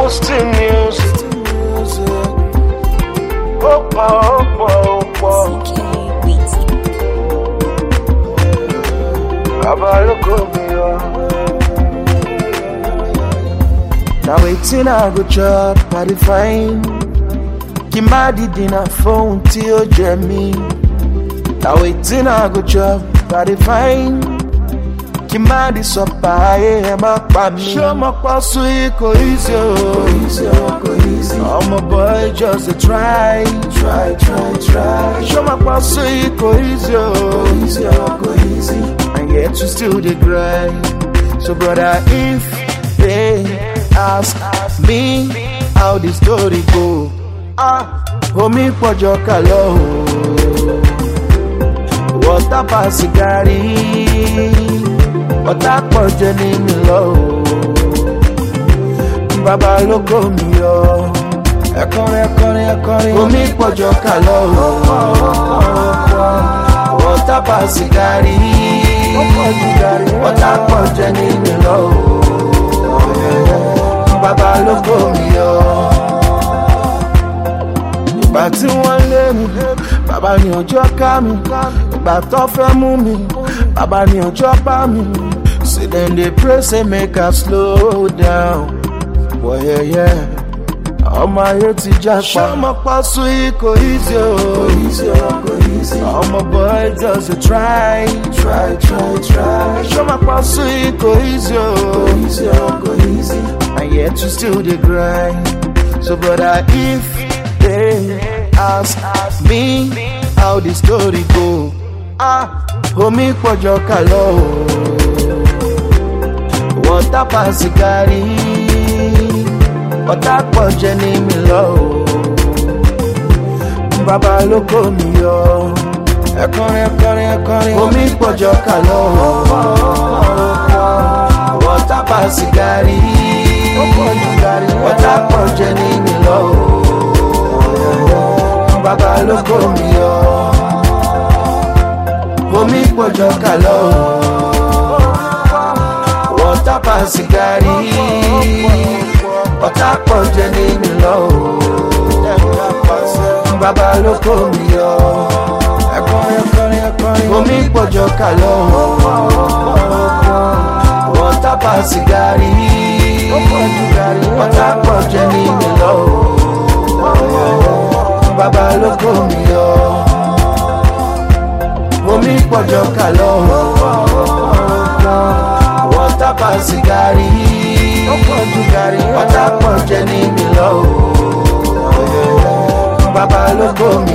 Still music. Opa. Baba look at me, now waiting I go chop, I define. Kimadi dinner phone till Jemmy. Now waiting I go chop, I define. Kimadi sopa, I am a pami. Show my pass go easy. I'm a boy just a try. Show my pass go easy. And yet you still the grind. So brother, if they ask me how the story go, homie pojo kalo. What a pasigari. Ọ̀tá pọ̀ jẹ́ ní mi lọ bàbá ló kó mi yọ ẹ̀kọ́rin omi pọ̀jọ́ kà lọ ọ̀tá pa sìgárì ọ̀tá pọ̀ jẹ́ ní mi lọ bàbá ló kó mi yọ. Ìgbà tí wọ́n lé mi bàbá ní ọjọ́ ká mi, ìgbà tó fẹ́ mú mi bàbá ní ọjọ́ bá mi. Say then they pray say make I slow down. Boy yeah. All my head to just show my pass go easy. All my boy just a try. Show my pass go easy. And yet you still the grind. So brother, if they ask me how the story go, homie pojo kalo. Ọ̀tá pa sìgárì, ọ̀tá pọ̀ jẹ́ ní mi lọ bàbá ló kó mi yọ ẹ̀kọ́rin omi pọ̀jọ́ kà lọ ọ̀tá pa sìgárì, ọ̀tá pọ̀ jẹ́ ní mi lọ bàbá ló kó mi yọ omi pọ̀jọ́ kà lọ ọ̀tá pa sìgárì, ọ̀tá pọ̀ jẹ́ ní mi lọ bàbá ló kó mi yọ ẹ̀kọ́rin omi pọ̀jọ́ kà lọ ọ̀tá pa sìgárì, ọ̀tá pọ̀ jẹ́ ní mi lọ bàbá ló kó mi yọ omi pọ̀jọ́ kà lọ ọ̀tá pa sìgárì, ọ̀tá pọ̀ jẹ́ ní mi lọ bàbá ló kó mi